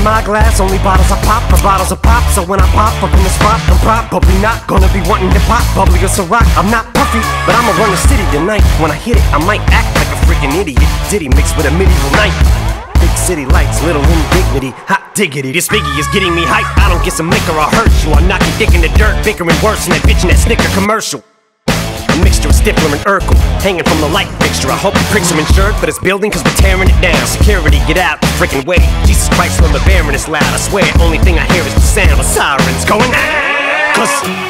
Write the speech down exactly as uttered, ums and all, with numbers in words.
my glass, only bottles I pop for bottles of pop. So when I pop up in the spot, I'm probably not gonna be wanting to pop bubbly or Ciroc. I'm not puffy, but I'ma run the city tonight. When I hit it, I might act like a freaking idiot. Diddy mixed with a medieval knight. Big city lights, little indignity, hot diggity. This Biggie is getting me hype. I don't get some liquor, I'll hurt you. I'll knock you dick in the dirt, bickering worse than that bitch in that Snicker commercial. A mixture of Stifler and Urkel, hanging from the light fixture. I hope the pricks are insured for this building, cause we're tearing it down. Security, get out the freaking way. Jesus Christ, when the baron is loud, I swear, only thing I hear is the sound of sirens going. Cause